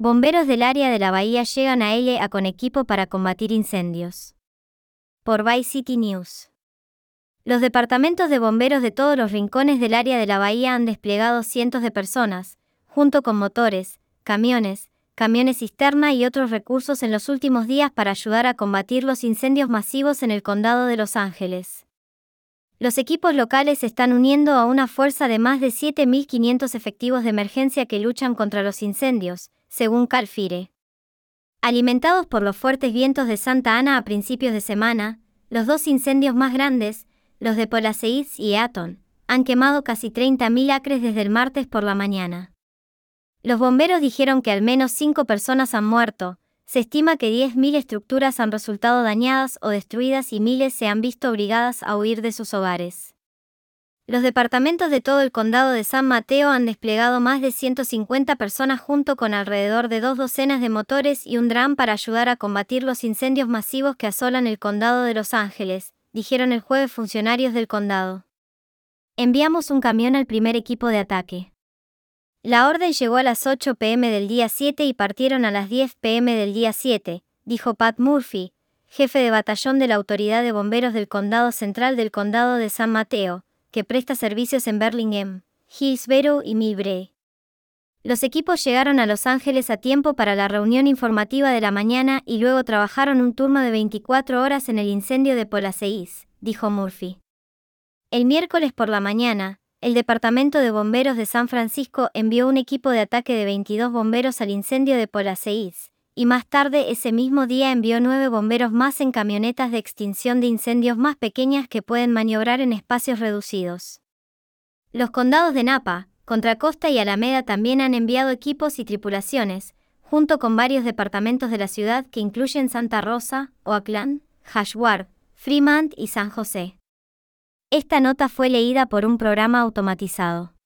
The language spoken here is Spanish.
Bomberos del área de la bahía llegan a LA con equipo para combatir incendios. Por Vice City News. Los departamentos de bomberos de todos los rincones del área de la bahía han desplegado cientos de personas, junto con motores, camiones cisterna y otros recursos en los últimos días para ayudar a combatir los incendios masivos en el condado de Los Ángeles. Los equipos locales se están uniendo a una fuerza de más de 7.500 efectivos de emergencia que luchan contra los incendios, según Cal Fire. Alimentados por los fuertes vientos de Santa Ana a principios de semana, los dos incendios más grandes, los de Palisades y Eaton, han quemado casi 30.000 acres desde el martes por la mañana. Los bomberos dijeron que al menos 5 personas han muerto, se estima que 10.000 estructuras han resultado dañadas o destruidas y miles se han visto obligadas a huir de sus hogares. Los departamentos de todo el condado de San Mateo han desplegado más de 150 personas junto con alrededor de 2 docenas de motores y un dron para ayudar a combatir los incendios masivos que asolan el condado de Los Ángeles, dijeron el jueves funcionarios del condado. Enviamos un camión al primer equipo de ataque. La orden llegó a las 8 p.m. del día 7 y partieron a las 10 p.m. del día 7, dijo Pat Murphy, jefe de batallón de la Autoridad de Bomberos del Condado Central del Condado de San Mateo, que presta servicios en Burlingame, Hillsborough y Millbrae. Los equipos llegaron a Los Ángeles a tiempo para la reunión informativa de la mañana y luego trabajaron un turno de 24 horas en el incendio de Palisades, dijo Murphy. El miércoles por la mañana, el Departamento de Bomberos de San Francisco envió un equipo de ataque de 22 bomberos al incendio de Palisades, y más tarde ese mismo día envió 9 bomberos más en camionetas de extinción de incendios más pequeñas que pueden maniobrar en espacios reducidos. Los condados de Napa, Contra Costa y Alameda también han enviado equipos y tripulaciones, junto con varios departamentos de la ciudad que incluyen Santa Rosa, Oakland, Ashford, Fremont y San José. Esta nota fue leída por un programa automatizado.